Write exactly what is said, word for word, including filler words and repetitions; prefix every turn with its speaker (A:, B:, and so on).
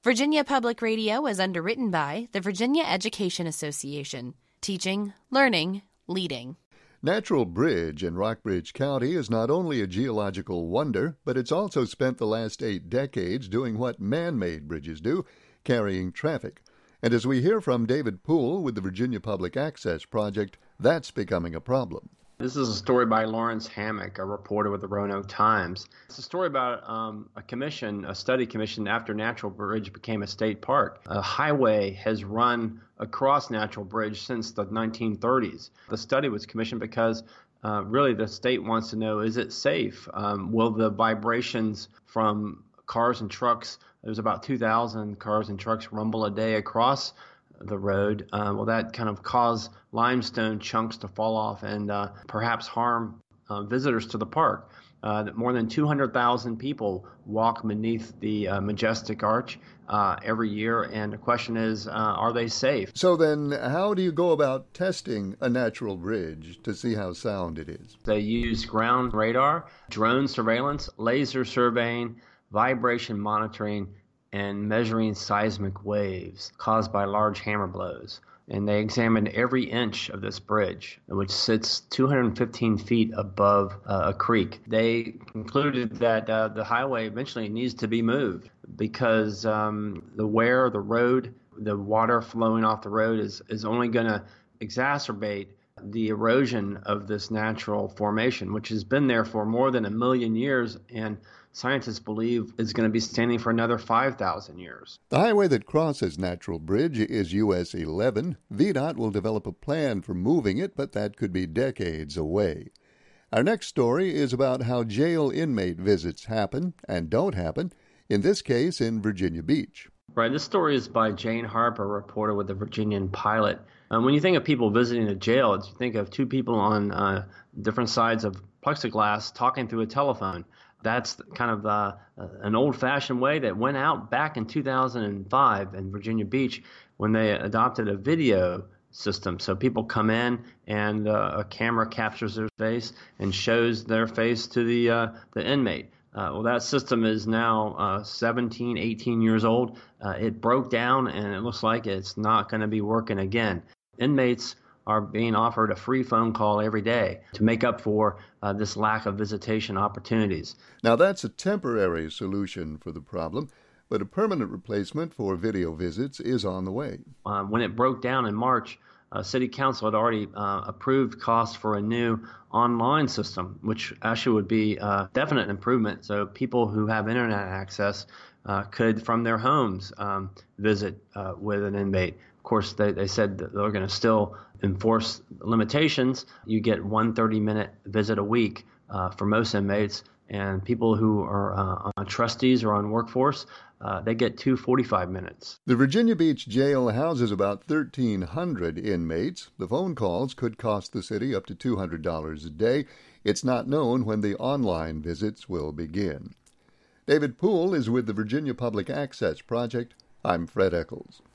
A: Virginia Public Radio is underwritten by the Virginia Education Association, teaching, learning, leading.
B: Natural Bridge in Rockbridge County is not only a geological wonder, but it's also spent the last eight decades doing what man-made bridges do, carrying traffic. And as we hear from David Poole with the Virginia Public Access Project, that's becoming a problem.
C: This is a story by Lawrence Hammock, a reporter with the Roanoke Times. It's a story about um, a commission, a study commission after Natural Bridge became a state park. A highway has run across Natural Bridge since the nineteen thirties. The study was commissioned because uh, really the state wants to know, is it safe? Um, will the vibrations from cars and trucks, there's about two thousand cars and trucks rumble a day across the road, uh, will that kind of cause limestone chunks to fall off and uh, perhaps harm uh, visitors to the park? Uh, more than two hundred thousand people walk beneath the uh, majestic arch uh, every year, and the question is, uh, are they safe?
B: So then, how do you go about testing a natural bridge to see how sound it is?
C: They use ground radar, drone surveillance, laser surveying, vibration monitoring, and measuring seismic waves caused by large hammer blows. And they examined every inch of this bridge, which sits two hundred fifteen feet above uh, a creek. They concluded that uh, the highway eventually needs to be moved because um, the wear of the road, the water flowing off the road is, is only going to exacerbate the erosion of this natural formation, which has been there for more than a million years, and scientists believe is going to be standing for another five thousand years.
B: The highway that crosses Natural Bridge is U S eleven. V DOT will develop a plan for moving it, but that could be decades away. Our next story is about how jail inmate visits happen and don't happen, in this case in Virginia Beach.
C: Right, this story is by Jane Harper, a reporter with the Virginian Pilot. Um, when you think of people visiting a jail, you think of two people on uh, different sides of plexiglass talking through a telephone. That's kind of uh, an old-fashioned way that went out back in two thousand five in Virginia Beach when they adopted a video system. So people come in and uh, a camera captures their face and shows their face to the uh, the inmate. Uh, well, that system is now uh, seventeen, eighteen years old. Uh, it broke down, and it looks like it's not going to be working again. Inmates are being offered a free phone call every day to make up for uh, this lack of visitation opportunities.
B: Now, that's a temporary solution for the problem, but a permanent replacement for video visits is on the way.
C: Uh, when it broke down in March, uh, City Council had already uh, approved costs for a new online system, which actually would be a definite improvement. So people who have internet access uh, could, from their homes, um, visit uh, with an inmate. Of course, they, they said that they're going to still enforce limitations. You get one thirty-minute visit a week uh, for most inmates, and people who are uh, on trustees or on workforce, uh, they get two forty-five minutes.
B: The Virginia Beach Jail houses about thirteen hundred inmates. The phone calls could cost the city up to two hundred dollars a day. It's not known when the online visits will begin. David Poole is with the Virginia Public Access Project. I'm Fred Eccles.